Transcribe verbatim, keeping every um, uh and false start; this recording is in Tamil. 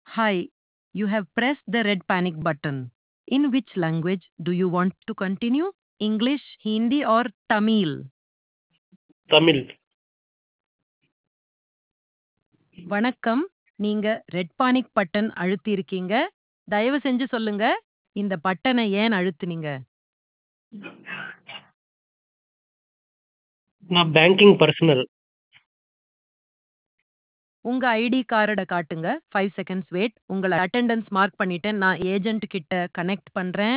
Hi, you have pressed the red panic button. In which language do you want to continue? English, Hindi, or Tamil? Tamil. வணக்கம். நீங்க ரெட் பானிக் பட்டன் அழுத்தியிருக்கீங்க. தயவு செஞ்சு சொல்லுங்க, இந்த பட்டனை ஏன் அழுத்துனீங்க? நான் பேங்கிங் பர்சனல். உங்க ஐடி கார்டை காட்டுங்க. Five seconds wait. உங்களை அட்டெண்டன்ஸ் மார்க் பண்ணிட்டேன். நான் ஏஜென்ட் கிட்ட கனெக்ட் பண்றேன்.